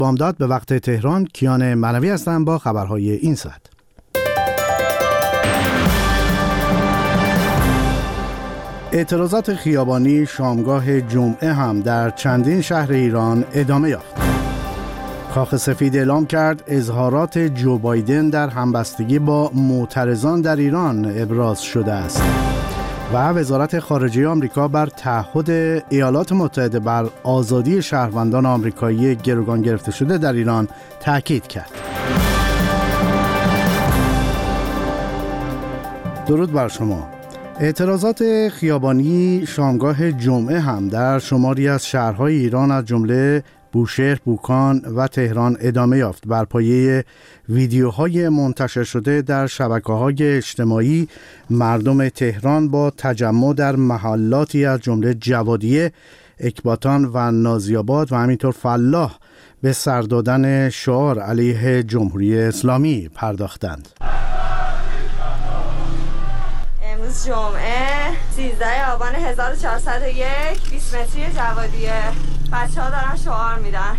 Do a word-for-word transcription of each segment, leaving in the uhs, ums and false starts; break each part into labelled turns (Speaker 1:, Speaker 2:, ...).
Speaker 1: بامداد به وقت تهران. کیان منوی هستم با خبرهای این ساعت. اعتراضات خیابانی شامگاه جمعه هم در چندین شهر ایران ادامه یافت. کاخ سفید اعلام کرد اظهارات جو بایدن در همبستگی با معترضان در ایران ابراز شده است. و وزارت خارجه آمریکا بر تعهد ایالات متحده بر آزادی شهروندان آمریکایی گروگان گرفته شده در ایران تاکید کرد. درود بر شما. اعتراضات خیابانی شامگاه جمعه هم در شماری از شهرهای ایران از جمله بوشهر، بوکان و تهران ادامه یافت. بر پایه ویدیوهای منتشر شده در شبکه‌های اجتماعی، مردم تهران با تجمع در محلاتی از جمله جوادیه، اکباتان و نازی‌آباد و همینطور فلاح به سر دادن شعار علیه جمهوری اسلامی پرداختند.
Speaker 2: امروز جمعه سیزده آبان هزار و چهارصد و یک، بیست متری جوادیه. بچه ها دارن شعار میدن.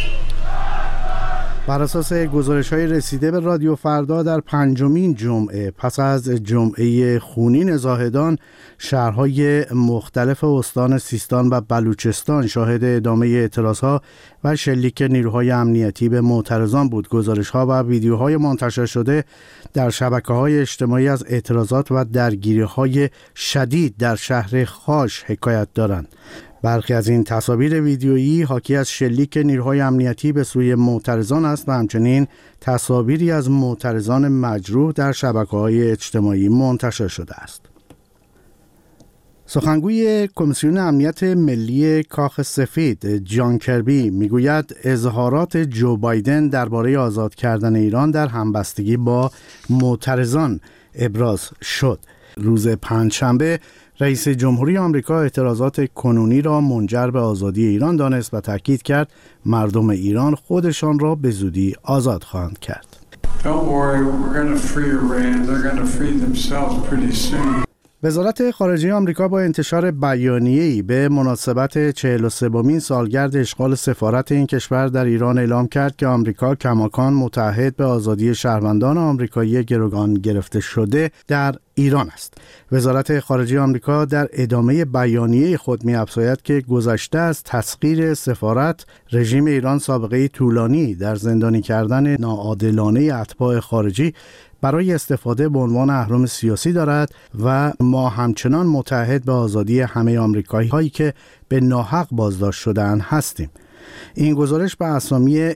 Speaker 1: بر اساس گزارش‌های رسیده به رادیو فردا، در پنجمین جمعه پس از جمعه خونین زاهدان، شهرهای مختلف استان سیستان و بلوچستان شاهد ادامه اعتراضها و شلیک نیروهای امنیتی به معترضان بود. گزارش‌ها و ویدیوهای منتشر شده در شبکه‌های اجتماعی از اعتراضات و درگیری‌های شدید در شهر خاش حکایت دارند. برخی از این تصاویر ویدیویی حاکی از شلیک نیروهای امنیتی به سوی معترضان است و همچنین تصاویری از معترضان مجروح در شبکه‌های اجتماعی منتشر شده است. سخنگوی کمیسیون امنیت ملی کاخ سفید جان کربی میگوید اظهارات جو بایدن درباره آزاد کردن ایران در همبستگی با معترضان ابراز شد. روز پنجشنبه رئیس جمهوری آمریکا اعتراضات کنونی را منجر به آزادی ایران دانست و تاکید کرد مردم ایران خودشان را به زودی آزاد خواهند کرد. وزارت خارجه آمریکا با انتشار بیانیه‌ای به مناسبت چهل و سومین سالگرد اشغال سفارت این کشور در ایران اعلام کرد که آمریکا کماکان متعهد به آزادی شهروندان آمریکایی گروگان گرفته شده در ایران است. وزارت خارجه آمریکا در ادامه بیانیه خود می‌افزاید که گذشته از تسخیر سفارت، رژیم ایران سابقه طولانی در زندانی کردن ناعادلانه اتباع خارجی برای استفاده به عنوان اهرم سیاسی دارد و ما همچنان متعهد به آزادی همه آمریکایی هایی که به ناحق بازداشت شده‌اند هستیم. این گزارش به اسامی